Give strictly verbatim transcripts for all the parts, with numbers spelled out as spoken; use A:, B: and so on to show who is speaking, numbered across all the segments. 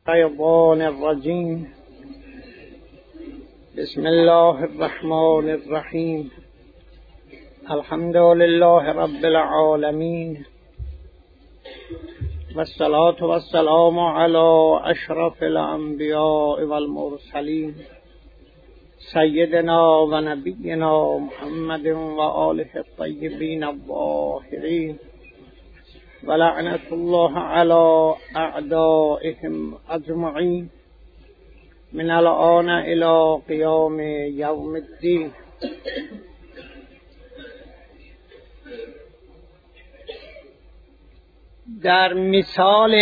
A: الشیطان الرجیم. بسم الله الرحمن الرحیم. الحمد لله رب العالمین والصلاة والسلام علی اشرف الانبیاء والمرسلین سیدنا و نبینا محمد و آله الطیبین الطاهرین و لعنت الله علی اعدائهم اجمعین من الآن الی قیام یوم الدین. در مثال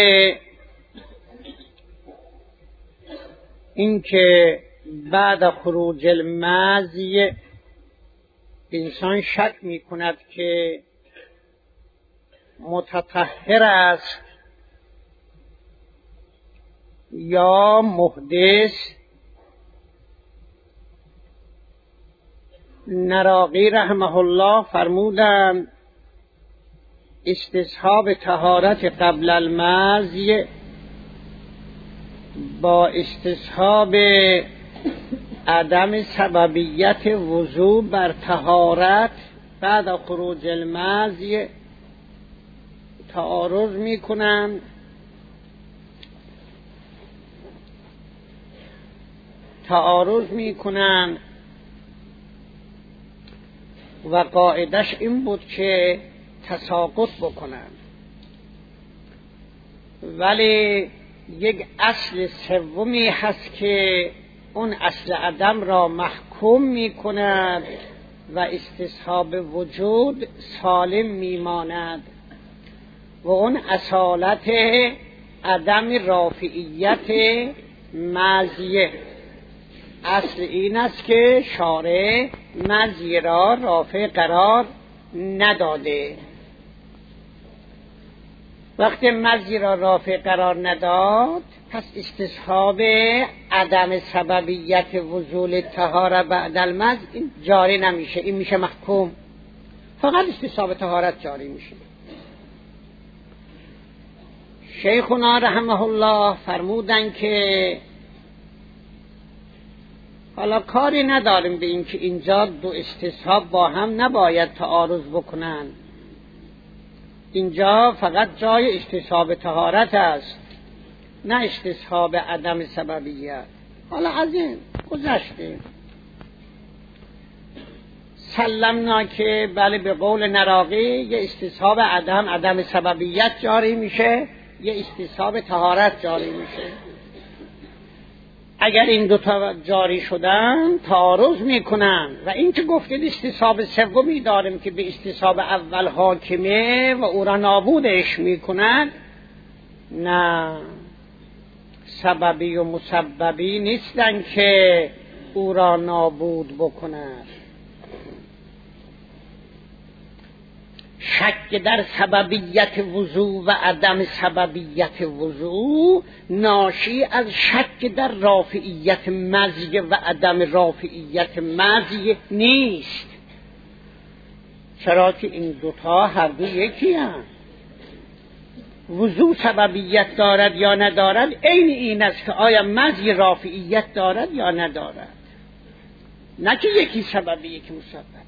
A: اینکه بعد خروج المزی انسان شک می کند که متطهر است یا محدث، نراقی رحمه الله فرمودند استصحاب طهارت قبل المزی با استصحاب عدم سببیت وضو بر طهارت بعد خروج المزی تعارض می کنند. تعارض می کنند و قاعدش این بود که تساقط بکنند، ولی یک اصل سومی هست که اون اصل عدم را محکوم می کند و استصحاب وجود سالم می ماند و اون اصالت عدم رافعیت مزیه. اصل این است که شارع مزیه را رافع قرار نداده. وقتی مزیه را رافع قرار نداد، پس استصحاب عدم سببیت وصول طهارت بعد المز این جاری نمیشه، این میشه محکوم. فقط استصحاب طهارت جاری میشه. شیخنا رحمه الله فرمودن که حالا کاری نداریم به این که اینجا دو استصحاب با هم نباید تعارض بکنن. اینجا فقط جای استصحاب طهارت است، نه استصحاب عدم سببیت. حالا از این گذشته سلمنا که بله به قول نراقی یه استصحاب عدم عدم سببیت جاری میشه، یه استصحاب طهارت جاری میشه. اگر این دوتا جاری شدن تعارض میکنن و این که گفتید استصحاب سومی داریم که به استصحاب اول حاکمه و او را نابودش میکنن، نه، سببی و مسببی نیستن که او را نابود بکنن. شک در سببیت وضو و عدم سببیت وضو ناشی از شک در رافعیت مزی و عدم رافعیت مزی نیست، چرا که این دوتا هر دو یکی هست. وضو سببیت دارد یا ندارد عین این است که آیا مزی رافعیت دارد یا ندارد، نه که یکی سببی یکی مسبب.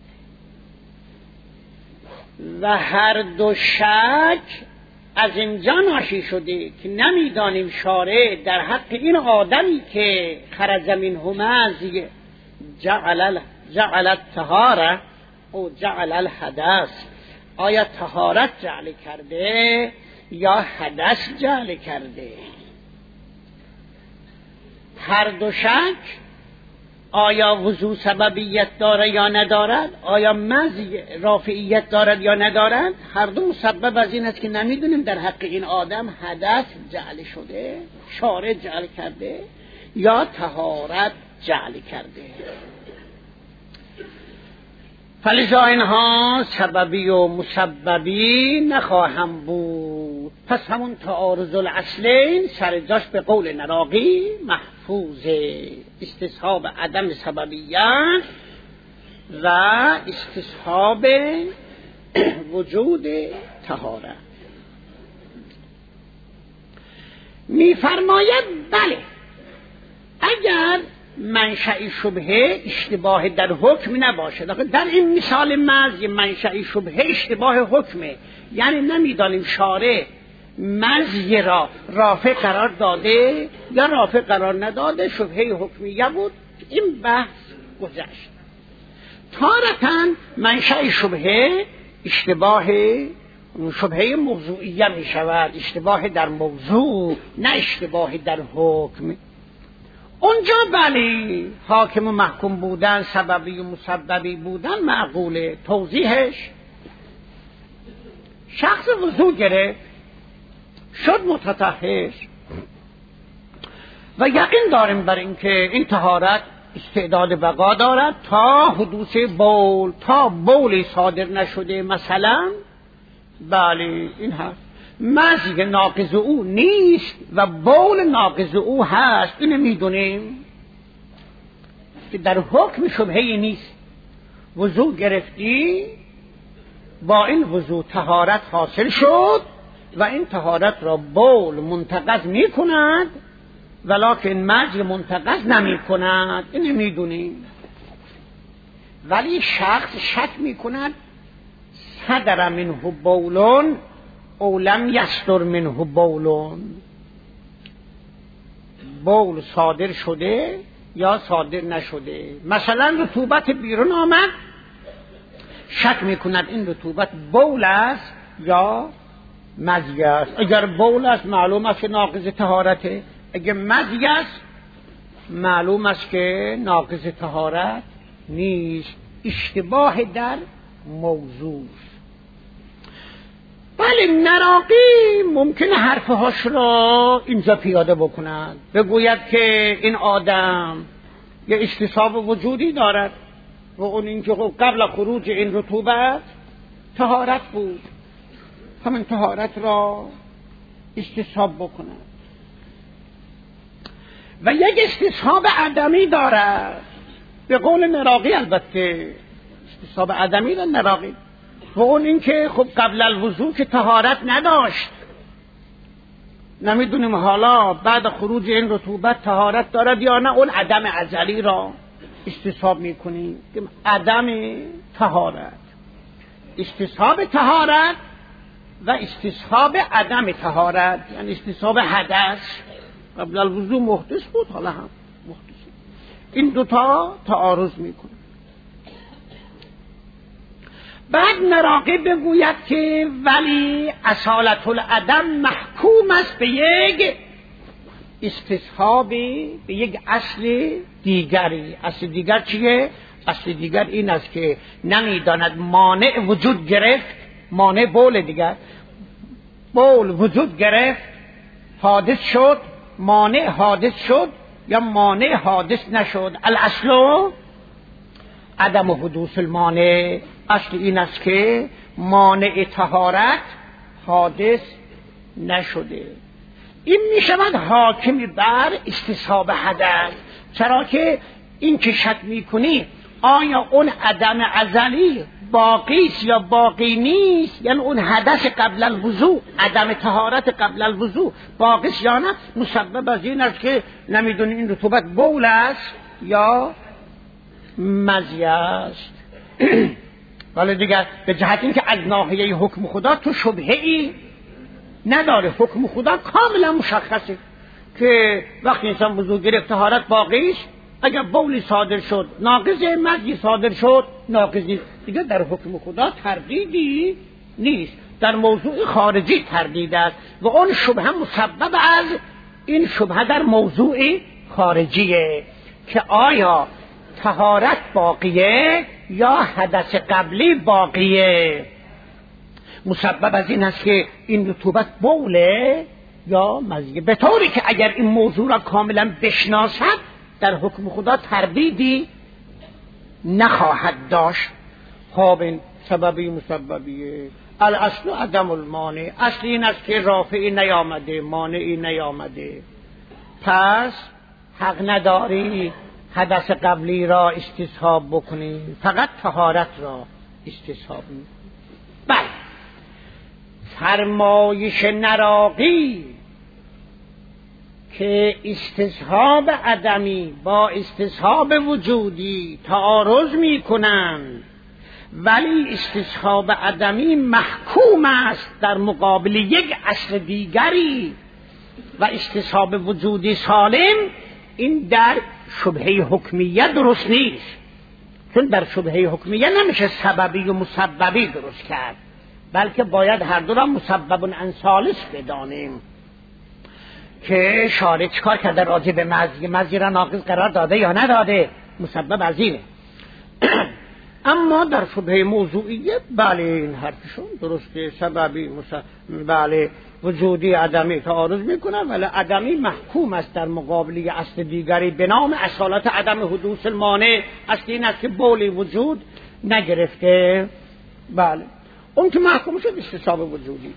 A: و هر دو شک از اینجا ناشی شده که نمیدانیم شارع در حق این آدمی که خرج منه مزی جعل جعل الطهاره او جعل الحدث، آیا طهارت جعل کرده یا حدث جعل کرده. هر دو شک آیا وضو سببیت داره یا ندارد، آیا مزی رافعیت دارد یا ندارد، هر دو مسبب از این است که نمیدونیم در حق این آدم حدث جعل شده شارع جعل کرده یا طهارت جعل کرده. فلذا اینها سببی و مسببی نخواهم بود. پس همون تعارض الاصلین سر جاش به قول نراقی محفوظه، استصحاب عدم سببیت و استصحاب وجود طهارت. میفرماید بله اگر منشأ شبهه اشتباه در حکم نباشد. در این مثال محض منشأ شبهه اشتباه حکمه، یعنی نمیدانیم شارع مزی را رافع قرار داده یا رافع قرار نداده، شبهه حکمیه بود. این بحث گذشت. تارتاً منشأ شبهه اشتباه شبهه موضوعیه می شود، اشتباه در موضوع نه اشتباه در حکم. اونجا بله حاکم و محکوم بودن، سببی و مسببی بودن معقوله. توضیحش شخص وضو گرفت شد متطهر و یقین داریم بر اینکه این طهارت استعداد بقا دارد تا حدوث بول، تا بولی صادر نشده مثلا. بله این هست مزی ناقض او نیست و بول ناقض او هست. اینو میدونیم که در حکم شبهه‌ای نیست. وضو گرفتی، با این وضو طهارت حاصل شد و این طهارت را بول منتقض می کند ولکن مزی منتقض نمی کند. اینو میدونیم. ولی شخص شک می کند صدر منه بولون او لم یصدر منه بولون، بول صادر شده یا صادر نشده. مثلا رطوبت بیرون آمد، شک میکند این رطوبت بول است یا مزی است. اگر بول است معلوم است که ناقض طهارته، اگر مزی است معلوم است که ناقض طهارت نیست. اشتباه در موضوع. بله نراقی ممکنه حرفهاش را اینجا پیاده بکند، بگوید که این آدم یه استصحاب وجودی دارد و اون اینکه قبل خروج این رطوبت طهارت بود، همین طهارت را استصحاب بکند. و یک استصحاب عدمی دارد، به قول نراقی البته استصحاب عدمی دارد نراقی، و اون این که خب قبل الوضو که طهارت نداشت، نمیدونیم حالا بعد خروج این رطوبت طهارت دارد یا نه. اون عدم ازلی را استصحاب میکنیم که عدم طهارت، استصحاب طهارت و استصحاب عدم طهارت، یعنی استصحاب حدث. قبل الوضو محدث بود حالا هم محدث. این دوتا تعارض میکنه. بعد نراقی بگوید که ولی اصالت العدم محکوم است به یک استصحابی، به یک اصل دیگری. اصل دیگر چیه؟ اصل دیگر این است که نمیداند مانع وجود گرفت، مانع بول دیگر، بول وجود گرفت حادث شد، مانع حادث شد یا مانع حادث نشد. الاصل عدم حدوث المانع. اصل این است که مانع طهارت حادث نشده. این می شود حاکم بر استصحاب حدث. چرا که این که شک می کنی آیا اون عدم ازلی باقی است یا باقی نیست، یعنی اون حدث قبل الوضو، عدم طهارت قبل الوضو باقی است یا نه، مسبب از این است که نمیدونی این رطوبت بول است یا مزی است. ولی دیگر به جهت این که از ناحیه حکم خدا تو شبهه‌ای نداره. حکم خدا کاملا مشخصه که وقتی انسان وضو گرفت طهارت باقی است، اگر بولی صادر شد ناقض، مزی صادر شد ناقض نیست. دیگر در حکم خدا تردیدی نیست، در موضوع خارجی تردید است و اون شبهه مسبب از این شبهه در موضوع خارجیه که آیا طهارت باقیه یا حدث قبلی باقیه. مسبب از این است که این رطوبت بوله یا مزیه، به طوری که اگر این موضوع را کاملا بشناسد در حکم خدا تردیدی نخواهد داشت. خب این سببی مسببیه. الاصل عدم المانع. اصل این است که رافعی نیامده، مانعی نیامده، پس حق نداری حدث قبلی را استصحاب بکنی، فقط طهارت را استصحاب می. بله فرمایش نراقی که استصحاب عدمی با استصحاب وجودی تعارض میکنند، ولی استصحاب عدمی محکوم است در مقابل یک اصل دیگری و استصحاب وجودی سالم، این در شبهه حکمیه درست نیست، چون در شبهه حکمیه نمیشه سببی و مسببی درست کرد، بلکه باید هر دو را مسبب عن ثالث بدانیم. که شارع چکار کرده راجع به مزی مزی را ناقض قرار داده یا نداده، مسبب از اینه. اما در شبهه موضوعیه بله این حرفشون درسته، سببی مسبب بله وجودی عدمی تعارض میکنه، ولی عدمی محکوم است در مقابل اصل دیگری به نام اصالت عدم حدوث المانع. اصل این است که بولی وجود نگرفته، بله اون که محکوم شد استصحاب وجودی.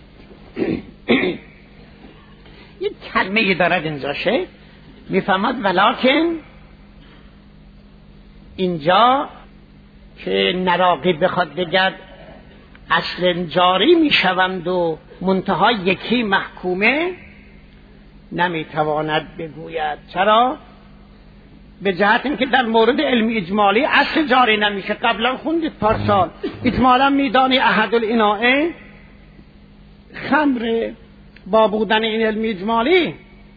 A: یک کلمه دارد اینجا شه میفهمد، ولکن اینجا که نراقی بخواد بگد اصل جاری میشوند و منتها یکی محکومه، نمیتواند بگوید. چرا؟ به جهت اینکه در مورد علم اجمالی اصل جاری نمیشه. قبلا خوندید پارسال اجمالا میدانی احد الاناء خمر، با بودن این علم اجمالی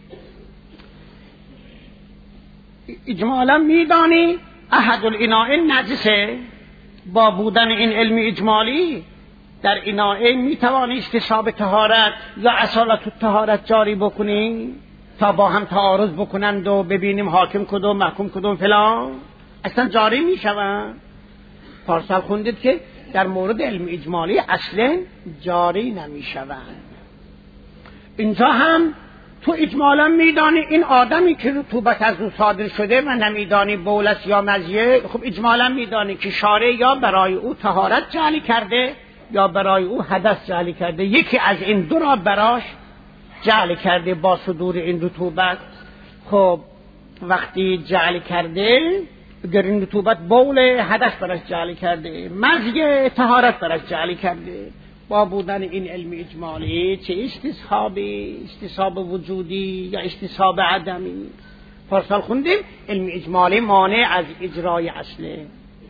A: اجمالا میدانی احد الاناء نجسه، با بودن این علم اجمالی در اناء میتوانی استصحاب طهارت یا اصالت الطهارت جاری بکنی تا با هم تعارض بکنند و ببینیم حاکم کدوم محکوم کدوم فلان، اصلا جاری میشوند. پارسال خوندید که در مورد علم اجمالی اصلا جاری نمیشوند. اینجا هم تو اجمالا میدانی این آدمی که رطوبت از او صادر شده و نمیدانی بولس یا مزیه، خب اجمالا میدانی که شارع یا برای او طهارت جعلی کرده یا برای او حدث جعلی کرده، یکی از این دو را براش جعل کرده با صدور این رطوبت. خب وقتی جعل کرده در این رطوبت بول حدث براش جعل کرده، مزیه طهارت براش جعل کرده، با بودن این علم اجمالی چه استصحابی، استصحاب وجودی یا استصحاب عدمی. پارسال خوندیم علم اجمالی مانع از اجرای اصله.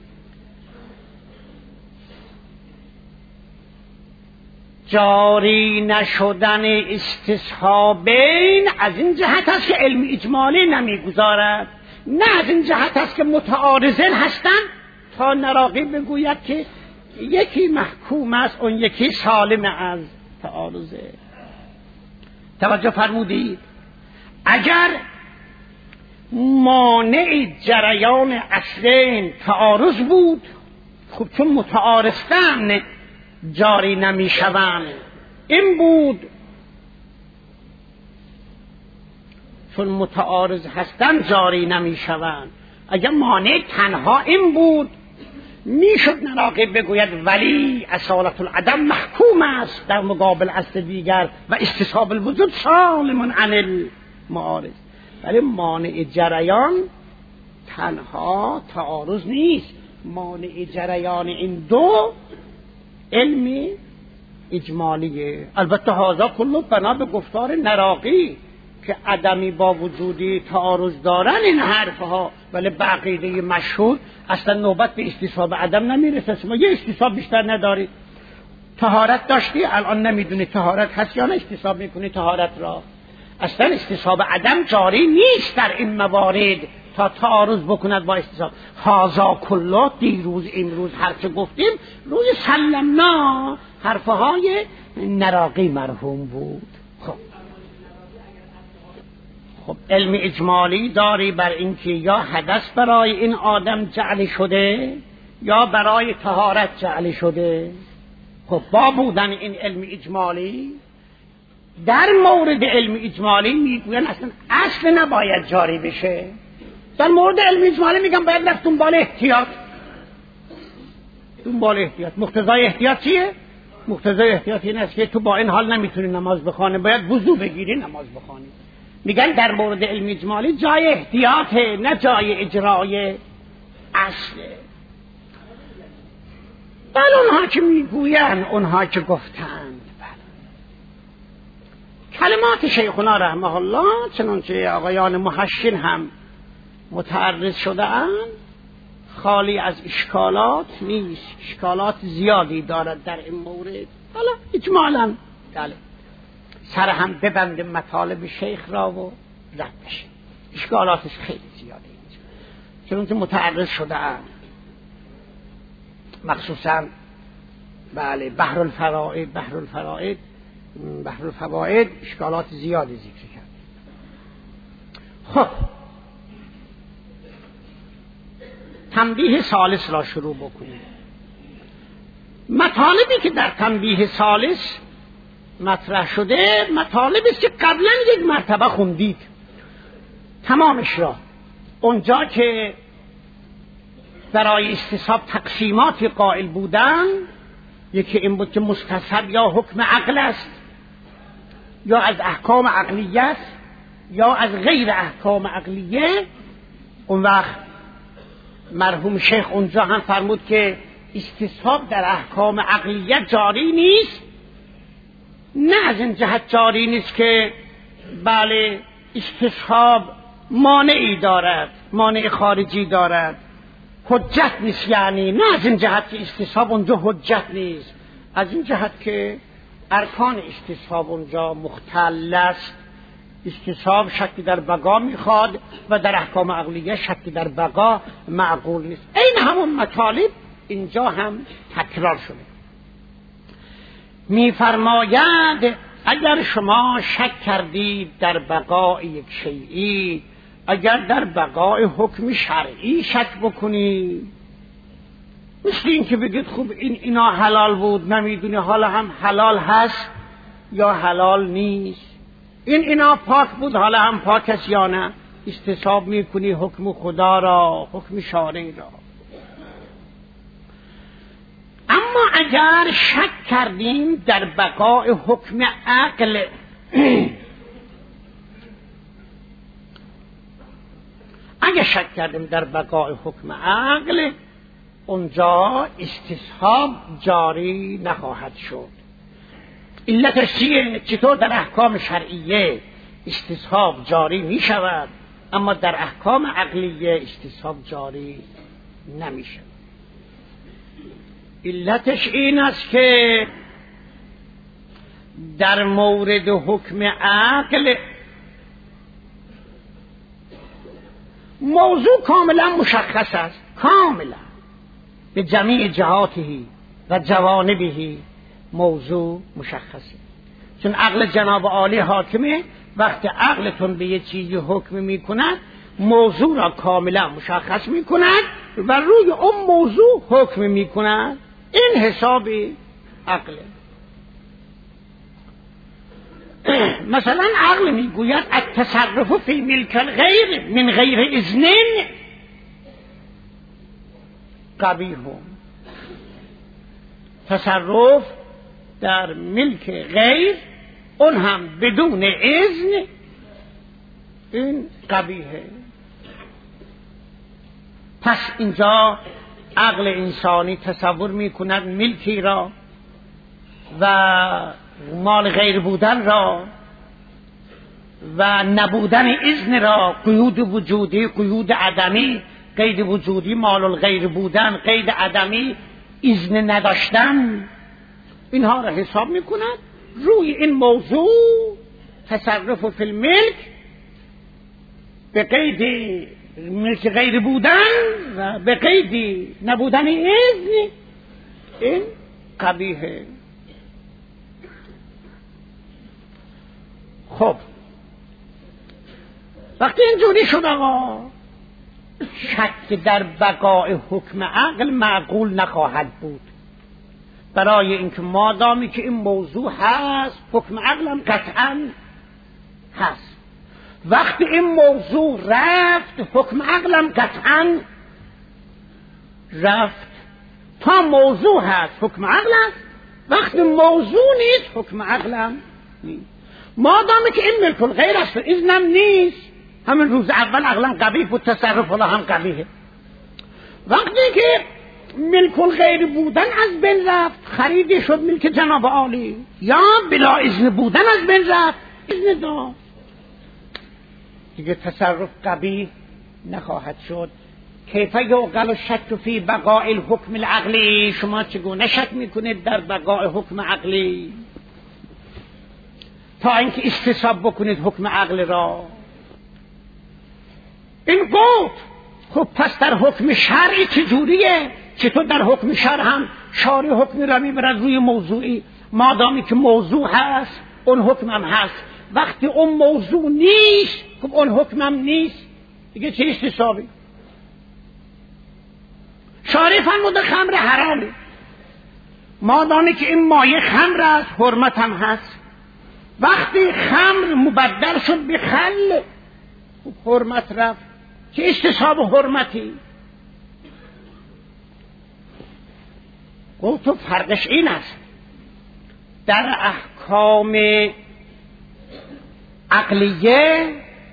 A: جاری نشدن استصحابین از این جهت است که علم اجمالی نمیگذارد، نه از این جهت است که متعارضین هستند تا نراقی بگوید که یکی محکوم است اون یکی سالم از تعارضه. توجه فرمودید؟ اگر مانع جریان اصلین تعارض بود، خب چون متعارضن جاری نمی شوند. این بود چون متعارض هستند جاری نمی شوند. اگر مانع تنها این بود میشد نراقب بگوید ولی اصالت العدم محکوم است در مقابل اصل دیگر و استصحاب الوجود سالم عن المعارض. ولی مانع جریان تنها تعارض نیست، مانع جریان این دو علمی اجمالیه. البته هذا کله بنا به گفتار نراقی که عدمی با وجودی تعارض دارن این حرفها، ولی بقیده مشهور اصلا نوبت به استصحاب عدم نمیرسه. شما یه استصحاب بیشتر نداری، طهارت داشتی الان نمیدونی طهارت هست یا نه، استصحاب میکنی طهارت را. اصلا استصحاب عدم جاری نیست در این موارد تا تعارض بکند با استصحاب. هذا کله دیروز امروز هر چه گفتیم روی سلمنا حرفهای نراقی مرحوم بود. خب خب علم اجمالی داری بر اینکه یا حدث برای این آدم جعل شده یا برای طهارت جعل شده. خب با بودن این علم اجمالی در مورد علم اجمالی میگوین اصلا اصل نباید جاری بشه. در مورد علم اجمالی میگم باید رفت دنبال احتیاط. دنبال احتیاط مقتضای احتیاط چیه؟ مقتضای احتیاط این است که تو با این حال نمیتونی نماز بخوانی، باید وضو بگیری نماز بخوانی. میگن در مورد علم اجمالی جای احتیاطه نه جای اجرای اصله. بله اونها که میگوین، اونها که گفتند، بله کلمات شیخنا رحمه الله چنانچه آقایان محشین هم متعرض شده اند خالی از اشکالات نیست، اشکالات زیادی دارد در این مورد. حالا اجمالاً بله سر هم ببند مطالب شیخ را و رد بشه، اشکالاتش خیلی زیاده چنانچه متعرض شده اند، مخصوصاً بله بحر الفرائد بحر الفرائد بحر الفوائد اشکالات زیادی ذکر کرد. خب تنبیه ثالث را شروع بکنیم. مطالبی که در تنبیه ثالث مطرح شده مطالبی است که قبلا یک مرتبه خوندید تمامش را. اونجا که برای استصحاب تقسیمات قائل بودن، یکی این بود که مستصحب یا حکم عقل است یا از احکام عقلیه است یا از غیر احکام عقلیه. اون وقت مرحوم شیخ اونجا هم فرمود که استصحاب در احکام عقلیه جاری نیست، نه از این جهت جاری نیست که بله استصحاب مانعی دارد، مانع خارجی دارد، حجت نیست، یعنی نه از این جهت که استصحاب اونجا حجت نیست، از این جهت که ارکان استصحاب اونجا مختل است. استصحاب شکی در بقا میخواد و در احکام عقلیه شکی در بقا معقول نیست. این همون مطالب اینجا هم تکرار شده. میفرماید اگر شما شک کردید در بقای یک شیئی، اگر در بقای حکم شرعی شک بکنید، مثل این که بگید خوب این اینا حلال بود نمیدونی حالا هم حلال هست یا حلال نیست، این اینا پاک بود حالا هم پاک است یا نه، استصحاب میکنی حکم خدا را، حکم شارعی را. اما اگر شک کردیم در بقای حکم عقل، اگر شک کردیم در بقای حکم عقل، اونجا استصحاب جاری نخواهد شد. علتش چیه؟ چطور در احکام شرعیه استصحاب جاری می شود اما در احکام عقلیه استصحاب جاری نمی شود؟ علتش این است که در مورد حکم عقل موضوع کاملا مشخص است، کاملا به جمیع جهاته و جوانبه موضوع مشخصه. چون عقل جناب عالی حاکمه، وقتی عقلتون به یه چیزی حکم میکند موضوع را کاملا مشخص میکند و روی اون موضوع حکم میکند. این حساب عقله. مثلا عقل میگوید التصرف فی ملک الغیر من غیر اذن قبیح، تصرف در ملک غیر اون هم بدون اذن این قبیحه. پس اینجا عقل انسانی تصور میکند ملکی را و مال غیر بودن را و نبودن اذن را، قیود وجودی، قیود عدمی، قید وجودی مال الغیر بودن، قید عدمی اذن نداشتن، اینها را حساب میکند. روی این موضوع تصرف فی الملک به قید ملک غیر بودن و به قید نبودن اذن این قبیحه. خب وقتی اینجوری شد آقا، شک در بقای حکم عقل معقول نخواهد بود، برای اینکه مادامی که این موضوع هست حکم عقل هم قطعا هست. وقتی این موضوع رفت حکم عقل هم قطعا رفت. تا موضوع هست حکم عقل هست، وقتی موضوع نیست حکم عقل هم نیست. مادامی که این ملک الغیر است و اذنم نیست، همین روز اول عقلم قبیح بود، تصرف الله هم قبیحه. وقتی که ملک الغیر بودن از بین رفت، خریدی شد ملک جناب عالی، یا بلا اذن بودن از بین رفت، اذن داد دیگه تصرف قبیح نخواهد شد. کیف یعقل الشک فی بقاء الحکم العقلی، شما چگونه شک میکنید در بقاء حکم عقلی تا اینکه استصحاب بکنید حکم عقل را؟ این گفت خب پس در حکم شرعی چجوریه؟ چطور در حکم شرع هم شارع حکم را میبرد روی موضوعی، مادامی که موضوع هست اون حکم هم هست، وقتی اون موضوع نیست خب اون حکم هم نیست، دیگه چه استصحابی؟ شارع فرموده خمر حرامه، مادامی که این مایه خمر است حرمت هم هست، وقتی خمر مبدل شد به خل خب حرمت رفت، چه استصحاب حرمتی؟ گفت تو فرقش این است در احکام عقلیه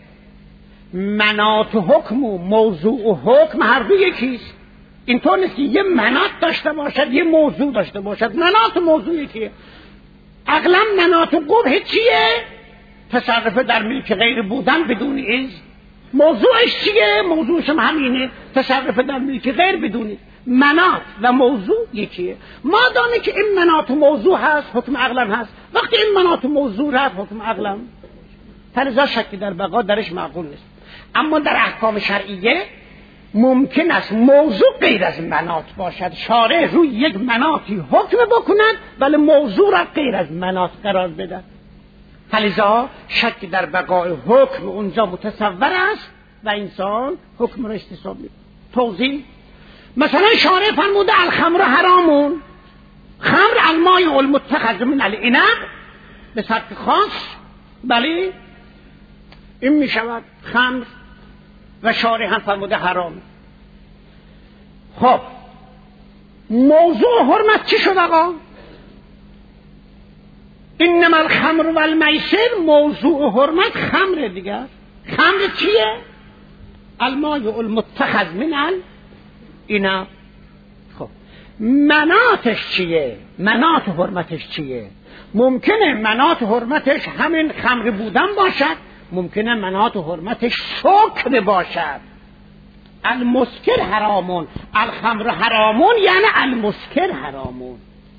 A: مناط حکم و موضوع حکم هر دو یکیست. اینطور نیست که یه مناط داشته باشد یه موضوع داشته باشد، مناط و موضوع یکیه. عقلا مناط قبح چیه؟ تصرف در ملک غیر بودن بدون اذن. موضوعش چیه؟ موضوعش هم همینه، تصرف در ملک غیر بدون اذن. مناط و موضوع یکیه. مادامی که این مناط و موضوع هست حکم عقلم هست، وقتی این مناط و موضوع هست حکم عقلم، فلذا شکی در بقا درش معقول نیست. اما در احکام شرعیه ممکن است موضوع غیر از مناط باشد، شارع روی یک مناطی حکم بکند ولی موضوع را غیر از مناط قرار بدهد، فلذا شک در بقای حکم اونجا متصور است و انسان حکم را استصحاب می‌کند. توضیح: مثلا شارع فرموده الخمر حرامون، خمر الماء المتخذ من العنب به صورت خاص، بله این می شود خمر، و شارع هم فرموده حرام. خب موضوع حرمت چی شد آقا؟ انما الخمر و المیسر، موضوع حرمت خمر دیگر. خمر چیه؟ الماء المتخذ من العنب. خب مناطش چیه؟ مناط حرمتش چیه؟ ممکنه مناط حرمتش همین خمر بودن باشد، ممکنه مناط حرمتش سکر باشد. المسکر حرامون، الخمر حرامون یعنی المسکر حرامون.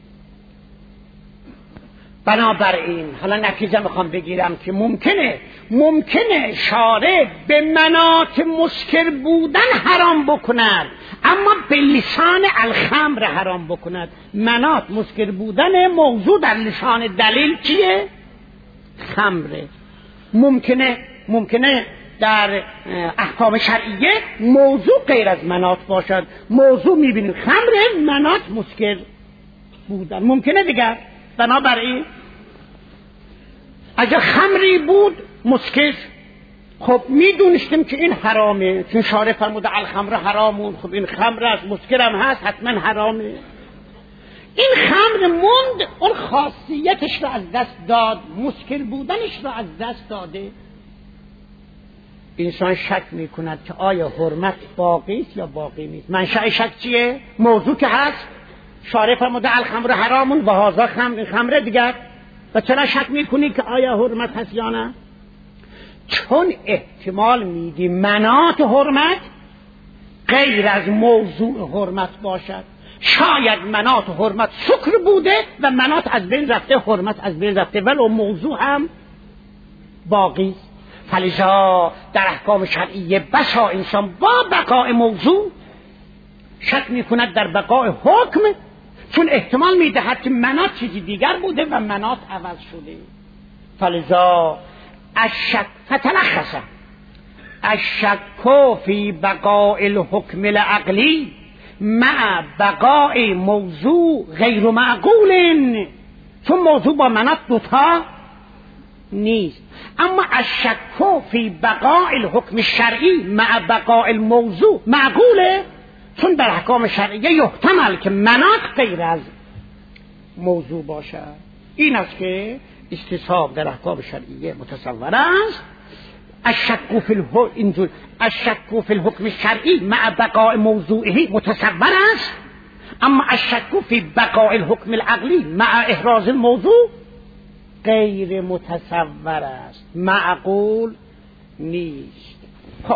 A: بنابراین حالا نتیجه میخوام بگیرم که ممکنه ممکنه شارع به مناط مسکر بودن حرام بکند اما به لسان الخمر حرام بکند. مناط مسکر بودن موضوع در لسان دلیل چیه؟ خمره. ممکنه ممکنه در احکام شرعیه موضوع غیر از مناط باشد، موضوع میبینیم خمره، مناط مسکر بودن ممکنه دیگر. بنابراین اگر خمری بود مسکر، خب میدونستیم که این حرامه، چون شارع فرموده الخمر حرامون، خب این خمر است مسکرم هست حتما حرامه. این خمر موند، اون خاصیتش رو از دست داد، مسکر بودنش رو از دست داده. انسان شک میکند که آیا حرمت باقی است یا باقی نیست. منشأ شک چیه؟ موضوع که هست، شارع فرموده الخمر حرامون و هذا خمر، خمره دیگر، و چرا شک میکنی که آیا حرمت هست یا نه؟ چون احتمال میدی مناط حرمت غیر از موضوع حرمت باشد. شاید مناط حرمت سکر بوده و مناط از بین رفته، حرمت از بین رفته، ولی موضوع هم باقی است. فلذا در احکام شرعیه بسا انسان با بقای موضوع شک میکند در بقای حکم، چون احتمال میدهد که مناط چیزی دیگر بوده و مناط عوض شده. فلذا الشک فتلخص الشک فی بقاء الحکم العقلی مع بقاء موضوع غیر معقول، چون موضوع با مناط دوتا نیست. اما الشک فی بقاء الحکم الشرعی مع بقاء الموضوع معقوله، چون در احکام شرعیه یحتمل که مناط غیر از موضوع باشد. این است که استصحاب در احکام شرعیه متصور است. الشک فی الحکم الشک فی الحکم الشرعی مع بقاء موضوعه متصور است، اما الشک فی بقاء الحکم العقلی مع احراز الموضوع غیر متصور است، معقول نیست. خب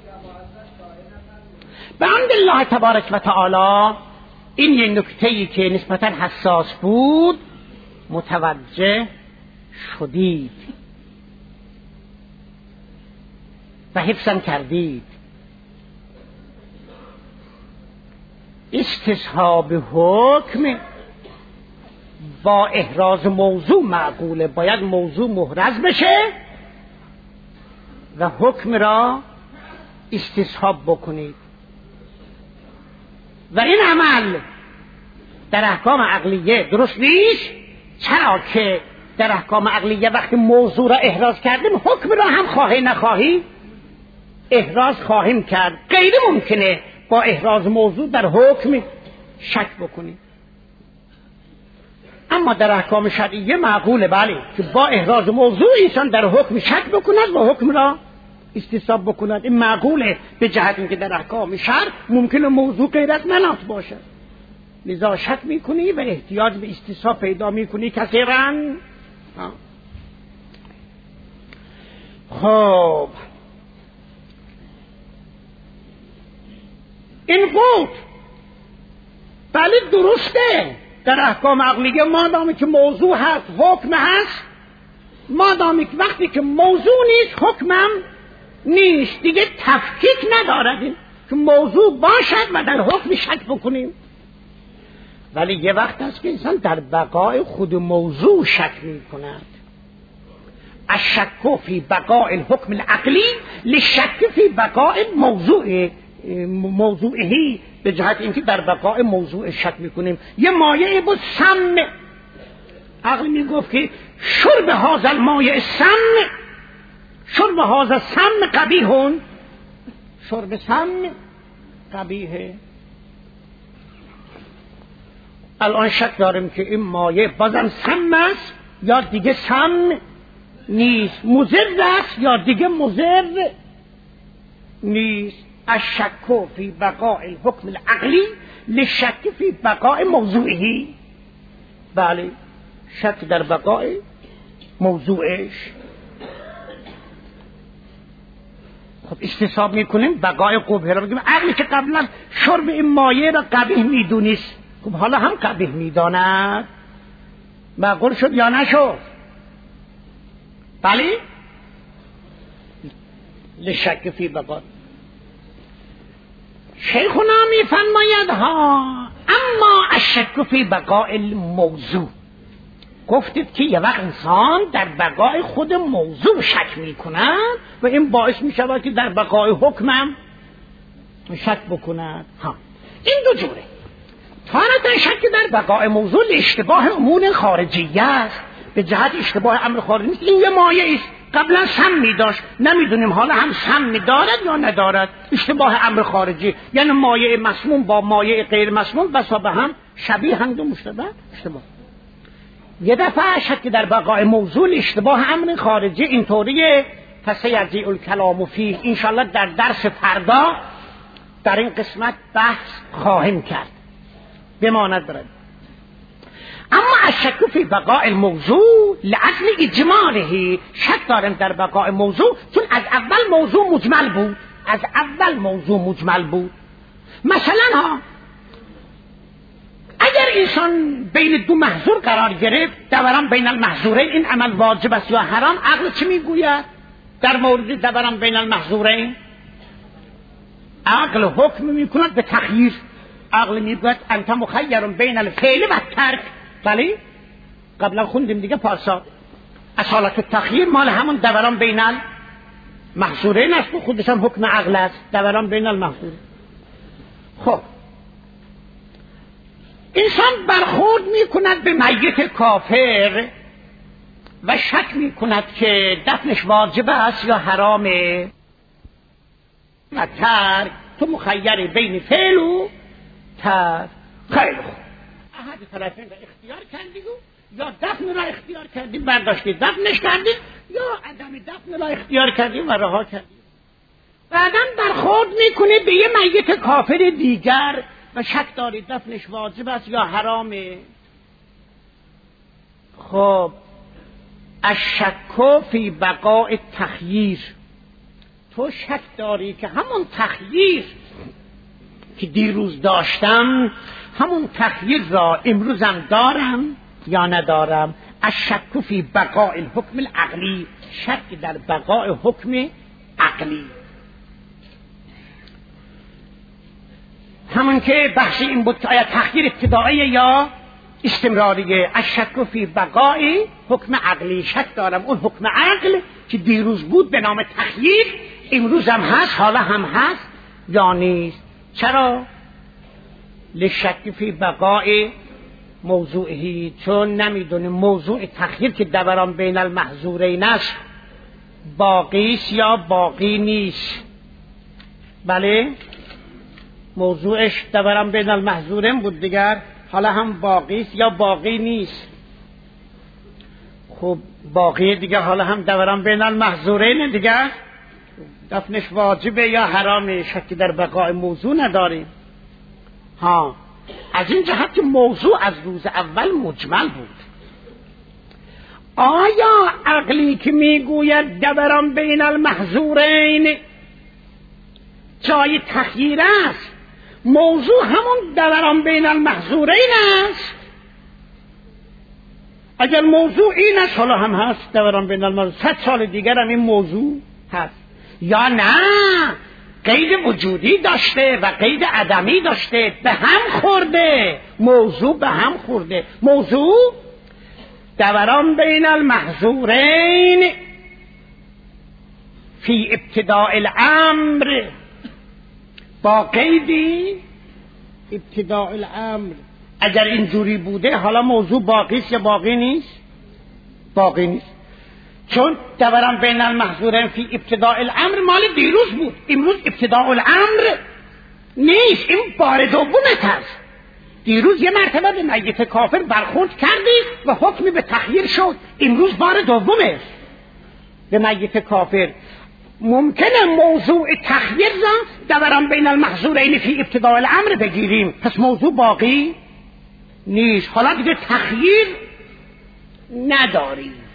A: به حمد الله تبارک و تعالی این یه نکته‌ای که نسبتاً حساس بود متوجه شدید و حفظم کردید. استصحاب حکم با احراز موضوع معقوله، باید موضوع محرز بشه و حکم را استصحاب بکنید و این عمل در احکام عقلیه درست نیست. چرا که در احکام عقلیه وقتی موضوع را احراز کردیم حکم را هم خواهی نخواهی احراز خواهیم کرد. غیر ممکنه با احراز موضوع در حکم شک بکنیم. اما در احکام شرعیه معقوله بله که با احراز موضوع انسان در حکم شک بکند و حکم را استصحاب بکند. این معقوله به جهت اینکه در احکام شرع ممکنه موضوع غیر از مناط باشد، لذا شک میکنی و احتیاج به استصحاب پیدا میکنی کثیراً. خب این بود بله درسته در احکام عقلیه مادامی که موضوع هست حکم هست، مادامی که وقتی که موضوع نیست حکمم نیست، دیگه تفکیک ندارد که موضوع باشد و در حکم شک بکنیم. ولی یه وقت هست که انسان در بقای خود موضوع شک می کند. الشک فی بقاء الحکم العقلی للشک فی بقاء موضوع موضوعی، به جهت اینکه در بقاء موضوع شک میکنیم. یه مایه بود سم، عقل میگفت که شرب هذا المایع سم، شرب هذا سم قبیح، شرب سم قبیحه. الان شک داریم که این مایع بازم سم است یا دیگه سم نیست، مضر است یا دیگه مضر نیست. الشک فی بقاء الحکم العقلی للشک فی بقاء موضوعه. بله شک در بقاء موضوعش. خب استصحاب میکنیم بقاء قبح را بگیم. عقلی که قبلا شرب این مایع را قبیح میدونست خب حالا هم قبیح میداند، معقول شد یا نشد؟ بله لشک فی بقاء. شیخنا میفرماید ها اما الشک فی بقاء الموضوع. گفتید که یه وقت انسان در بقاء خود موضوع شک میکند و این باعث میشود که در بقاء حکمم شک بکند. ها این دو جوره. تارة شک در بقاء موضوع اشتباه امور خارجیه است، به جهت اشتباه امر خارجی نیست. این یه مایه است قبلا سم می داشت نمیدونیم حالا هم سم می دارد یا ندارد، اشتباه امر خارجی. یعنی مایع مسموم با مایع غیر مسموم بسا به هم شبیه هم دو مشتبه اشتباه. یه دفعه شک در بقاء موضوع اشتباه امر خارجی اینطوریه. پس یرجع الکلام فیه انشالله در درس فردا در این قسمت بحث خواهیم کرد، بماند برد. اما الشک فی بقاء الموضوع لعدم اجماله، شک دارم در بقاء موضوع چون از اول موضوع مجمل بود، از اول موضوع مجمل بود. مثلا ها اگر انسان بین دو محظور قرار گرفت دوران بین المحظورین این عمل واجب است یا حرام، عقل چی میگوید در مورد دوران بین المحظورین؟ عقل حکم میکند به تخییر. عقل میگوید انت مخیر بین الفعل و الترک. بله قبلا خوندیم دیگه پارسا اصالت التخییر مال همون دوران بین المحظورین است، خودش هم حکم عقل است، دوران بین المحظورین. خب انسان برخورد میکند به میت کافر و شک میکند که دفنش واجب است یا حرامه و ترک. تو مخیر بین فعل و ترک. خیلی خوب، احد طرفین را اختیار کردی یا دفن را اختیار کردی برداشتی دفنش کردی یا عدم دفن را اختیار کردی و رها کردی. بعدم برخورد میکنه به یه میت کافر دیگر و شک داری دفنش واجب است یا حرامه. خب الشک فی بقاء تخییر، تو شک داری که همون تخییر که دیروز داشتم همون تخییر را امروزم دارم یا ندارم. الشک فی بقاء الحکم العقلی، شک در بقاء حکم عقلی. همون که بحث این بود که آیا تخییر ابتدایی یا استمراریه. الشک فی بقاء حکم عقلی، شک دارم اون حکم عقل که دیروز بود به نام تخییر امروز هم هست، حالا هم هست یا نیست. چرا؟ لشک فی بقاء موضوعی، چون نمیدونه موضوع تخییر که دوران بین المحظورین است باقی است یا باقی نیست. بله موضوعش دوران بین المحظورین بود دیگر، حالا هم باقی است یا باقی نیست. خب باقی دیگه حالا هم دوران بین المحظورین دیگه، دفنش واجبه یا حرامه، شکی در بقاء موضوع نداریم. ها از این جهت که موضوع از روز اول مجمل بود. آیا عقلی که میگوید دوران بین المحظورین جای تخییر است، موضوع همون دوران بین المحظورین است؟ اگر موضوع این است حالا هم هست دوران بین المحظورین، صد سال دیگر هم این موضوع هست. یا نه قید وجودی داشته و قید عدمی داشته، به هم خورده، موضوع به هم خورده. موضوع دوران بین المحظورین فی ابتداء الامر، با قیدی ابتداء الامر. اگر اینجوری بوده حالا موضوع باقی است یا باقی نیست؟ باقی نیست، چون دوران بین المحظورین فی ابتداء الامر مال دیروز بود، امروز ابتداء الامر نیست، این بار دومت هست. دیروز یه مرتبه به میت کافر برخورد کردی و حکمی به تخییر شد، امروز بار دومه به میت کافر. ممکنه موضوع تخییر را دوران بین المحظورین فی ابتداء الامر بگیریم، پس موضوع باقی نیست، حالا دیگه تخییر نداریم.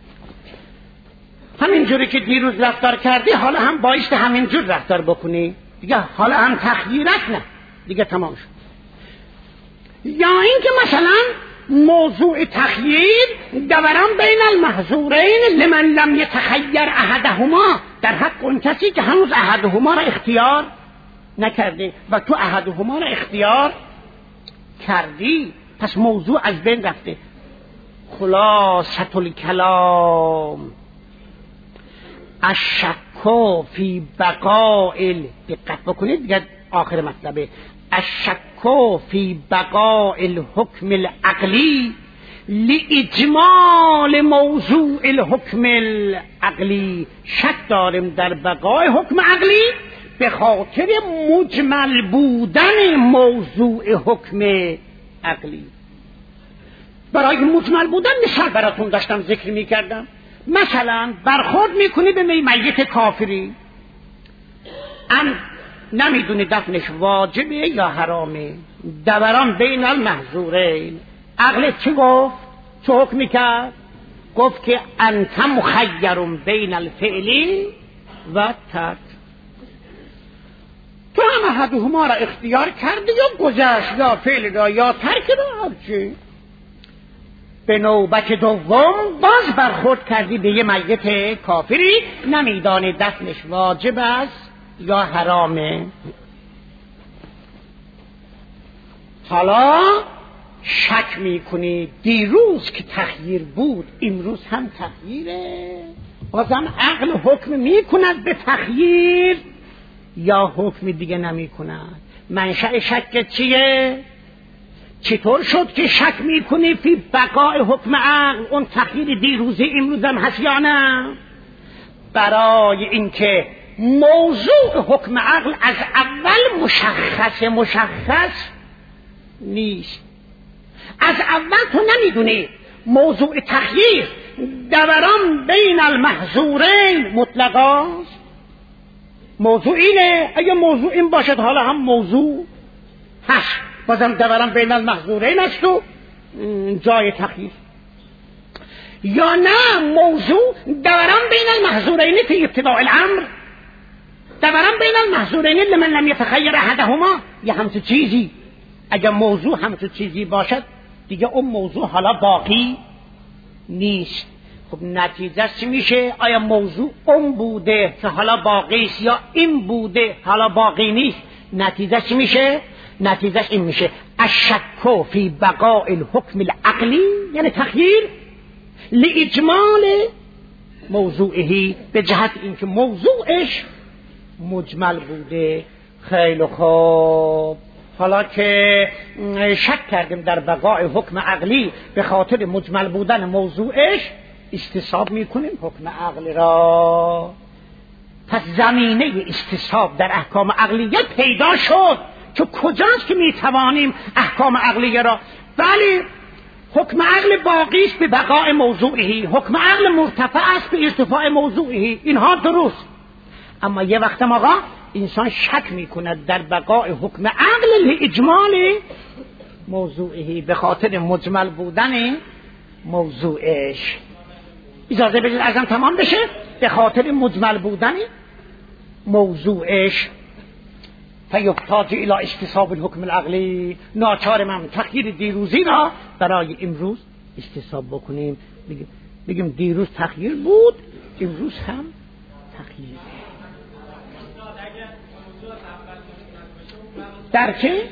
A: همینجوری که دیروز رفتار کردی حالا هم بایسته همینجور رفتار بکنی دیگه، حالا هم تخییرت نه دیگه، تمام شد. یا اینکه مثلا موضوع تخییر دوران بین المحظورین لمن لم یتخیر احدهما، در حق اون کسی که هنوز احدهما را اختیار نکرده و تو احدهما را اختیار کردی، پس موضوع از بین رفته. خلاصة الکلام الشک فی بقاء، دقت بکنید دیگه آخر مطلبه، الشک فی بقاء الحکم العقلی لاجمال موضوع الحکم العقلی، شک داریم در بقای حکم عقلی به خاطر مجمل بودن موضوع حکم عقلی. برای مجمل بودن مثال براتون داشتم ذکر می کردم. مثلا برخورد میکنی به میت کافری، ام نمیدونی دفنش واجبه یا حرامه، دوران بین المحظورین. عقلت چی گفت؟ چه حکمی کرد؟ گفت که انت مخیر بین الفعل و ترک، تو هم احدهما را اختیار کردی یا گذشت، یا فعل را یا ترک را، هرچی. به نوبت دوم باز برخورد کردی به یه میت کافری، نمیدانی دفنش واجب است یا حرامه. حالا شک میکنی دیروز که تخییر بود امروز هم تخییره، بازم عقل حکم میکند به تخییر یا حکم دیگه نمیکند. منشأ شک چیه؟ چطور شد که شک میکنی فی بقای حکم عقل، اون تخییر دیروزی امروز هم هست یا نه؟ برای اینکه موضوع حکم عقل از اول مشخص مشخص نیست. از اول تو نمیدونی موضوع تخییر دوران بین المحظورین مطلقاست، موضوع اینه. اگه موضوع این باشد حالا هم موضوع هست، بازم دوران بین المحظورین است و جای تخییر. یا نه موضوع دوران بین المحظورین فی ابتداء الامر، دوران بین المحظورین لمن لم یتخیر احدهما، یه همچه چیزی. اگر موضوع همچه چیزی باشد دیگه اون موضوع حالا باقی نیست. خب نتیجه چی میشه؟ آیا موضوع اون بوده که حالا باقی است یا این بوده حالا باقی نیست؟ نتیجه چی میشه؟ نتیجه این میشه الشک فی بقاء الحکم العقلی، یعنی تخییر لاجمال موضوعه، به جهت اینکه موضوعش مجمل بوده. خیلی خوب، حالا که شک کردیم در بقاء حکم عقلی به خاطر مجمل بودن موضوعش، استصحاب میکنیم حکم عقلی را. پس زمینه استصحاب در احکام عقلیه پیدا شد که کجاست که میتوانیم احکام عقلیه را، بله حکم عقل باقی است به بقاء موضوعه، حکم عقل مرتفع است به ارتفاع موضوعه، اینها درست. اما یه وقت آقا انسان شک میکند در بقاء حکم عقل لاجمال موضوعه، به خاطر مجمل بودن موضوعش. اجازه بدید ازم تمام بشه. به خاطر مجمل بودن موضوعش فیحتاج الی استصحاب الحکم العقلی، ناچار من تخییر دیروزی را برای امروز استصحاب بکنیم. بگیم, بگیم دیروز تخییر بود، امروز هم تخییر. در چه؟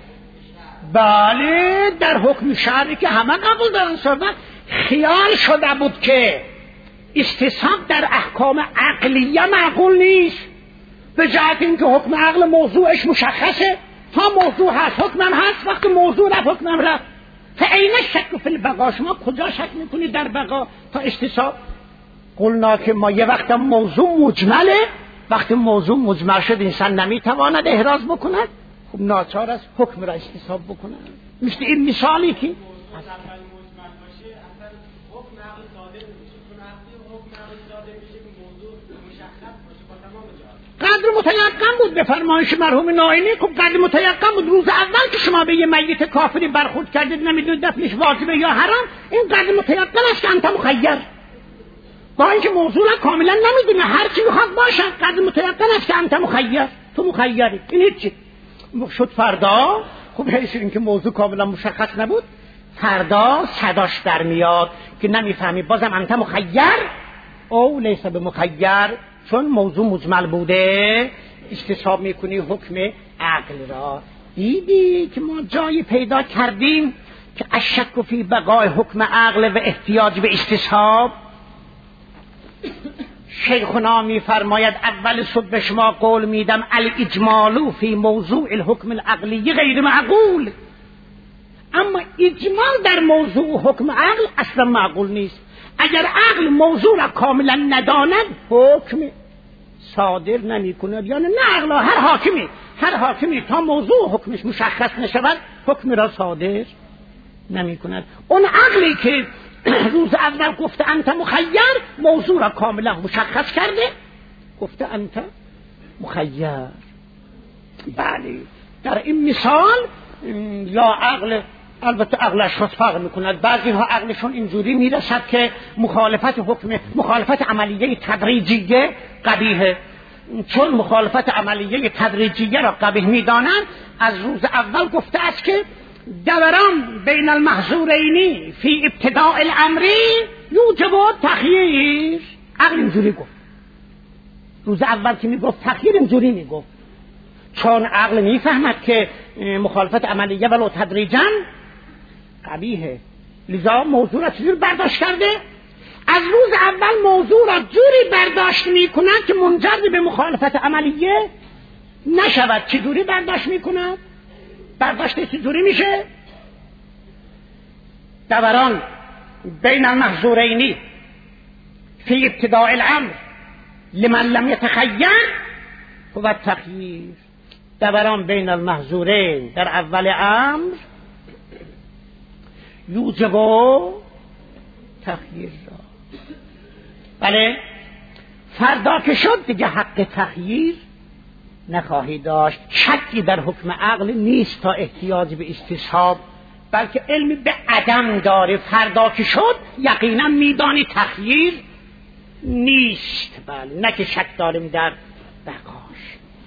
A: بله در حکم شرعی که همه قبول دارن صحبت خیال شده بود که استصحاب در احکام عقلیه معقول نیست، به جهت اینکه حکم عقل موضوعش مشخصه، تا موضوع هست حکمم هست، وقتی موضوع رفت حکمم رفت. فاین الشک فی البقا، شما کجا شک میکنید در بقا تا استصحاب؟ قلنا که ما یه وقت موضوع مجمله، وقتی موضوع مجمل شد انسان نمیتواند احراز بکند، خب ناچار است حکم را استصحاب بکند. مثل این مثالی که قدر متیقن بود به فرمایش مرحوم نائینی. خب قدر متیقن بود روز اول که شما به یه میت کافری برخورد کردید نمیدونید دفنش واجبه یا حرام، این قدر متیقن است که انت مخیر، با اینکه موضوع را کاملا نمیدونه هر چی میخواد باشه، قدر متیقن است که انت مخیر، تو مخیری. این هیچی شد. فردا خب حیث این که موضوع کاملا مشخص نبود، فردا صداش در میاد که نمیفهمی، بازم انت مخیر او لیس بمخیر، چون موضوع مجمل بوده استصحاب میکنی حکم عقل را. دیدی که ما جایی پیدا کردیم که الشک فی بقاء حکم عقل و احتیاج به استصحاب. شیخنا میفرماید اول صبح به شما قول میدم الاجمال فی موضوع الحکم العقلی غیر معقول، اما اجمال در موضوع حکم عقل اصلا معقول نیست. اگر عقل موضوع را کاملا نداند حکم صادر نمی کند، یعنی نه عقل هر حاکمی هر حاکمی تا موضوع حکمش مشخص نشود حکم را صادر نمی کند. اون عقلی که روز اول گفته انت مخیر، موضوع را کاملا مشخص کرده گفته انت مخیر. بله در این مثال یا عقل، البته عقلش خود فرق میکند، بعضی ها عقلشون اینجوری میرسد که مخالفت حکم مخالفت عملیه تدریجیه قبیحه، چون مخالفت عملیه تدریجیه را قبیح میدانند از روز اول گفته است که دوران بین المحظورین فی ابتداء الامر یوجب تخییر. عقل اینجوری گفت روز اول که میگفت تخییر اینجوری میگفت، چون عقل میفهمد که مخالفت عملیه ولو تدریجا قبیحه، لذا موضوع را چجور برداشت کرده؟ از روز اول موضوع را جوری برداشت میکند که منجر به مخالفت عملیه نشود. چجوری برداشت میکند؟ برداشت چجوری میشه؟ دوران بین المحظورین فی ابتداء الامر لمن لم یتخیر هو تخییر. دوران بین المحظورین در اول امر یوجب تخییر را. بله فردا که شد دیگه حق تخییر نخواهی داشت. شکی در حکم عقل نیست تا احتیاج به استصحاب بلکه علمی به عدم داره. فردا که شد یقینا میدانی تخییر نیست. بله، نه که شک داریم در بقاش.